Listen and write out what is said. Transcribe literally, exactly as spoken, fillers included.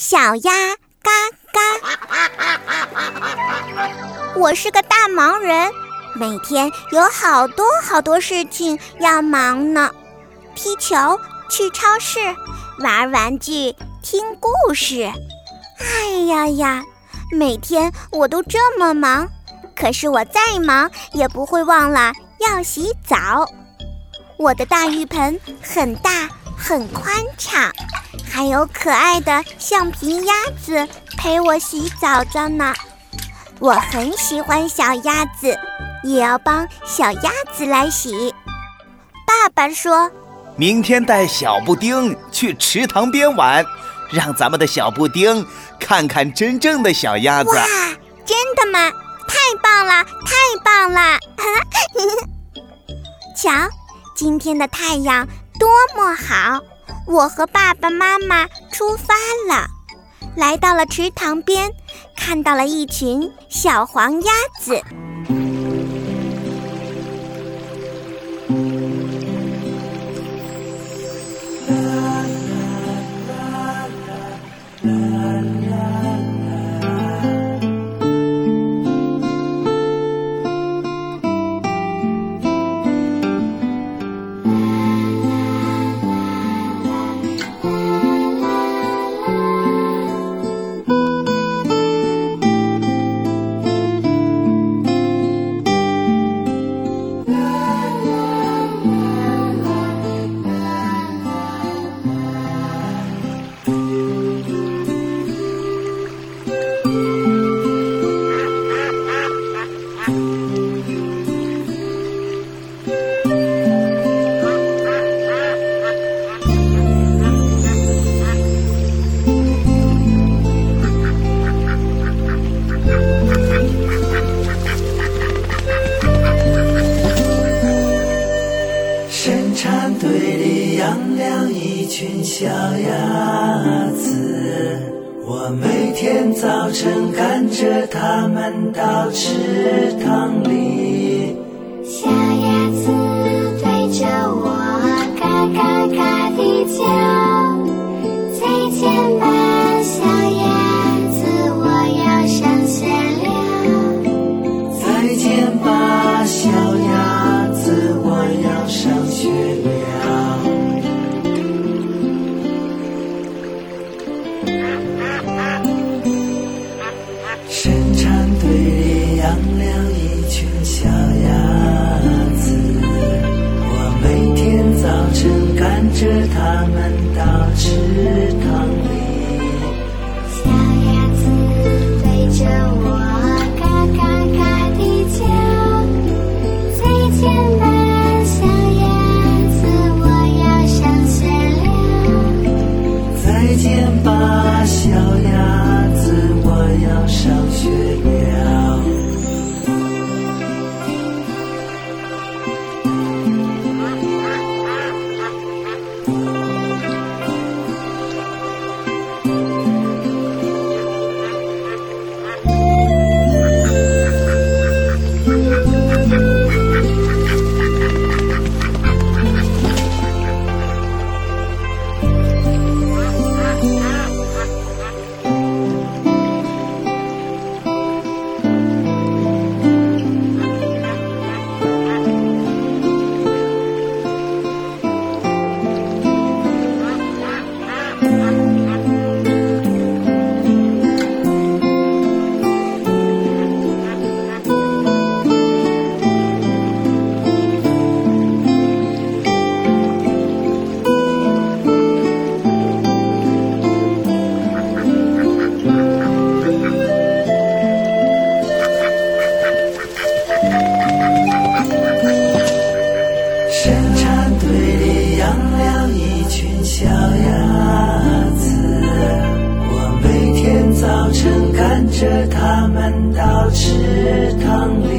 小鸭嘎嘎。我是个大忙人，每天有好多好多事情要忙呢。踢球，去超市，玩玩具，听故事。哎呀呀，每天我都这么忙，可是我再忙也不会忘了要洗澡。我的大浴盆很大很宽敞，还有可爱的橡皮鸭子陪我洗澡着呢。我很喜欢小鸭子，也要帮小鸭子来洗。爸爸说， 明天带小布丁去池塘边玩，让咱们的小布丁看看真正的小鸭子。 哇，真的吗？太棒了，太棒了！瞧，今天的太阳多么好！我和爸爸妈妈出发了，来到了池塘边，看到了一群小黄鸭子。 队里养了一群小鸭子，我每天早晨赶着它们到池塘里。 小鸭子对着我嘎嘎嘎地叫，再见吧小鸭子，我要上学了。 再见吧小鸭子，我要上学了。生产队里养了一群小鸭子，我每天早晨赶着它们到池塘里。 小鸭子对着我嘎嘎嘎地叫，再见吧小鸭子，我要上学了。 再见吧小鸭子，我要上学了。生产队里养了一群小鸭子，我每天早晨赶着它们到池塘里。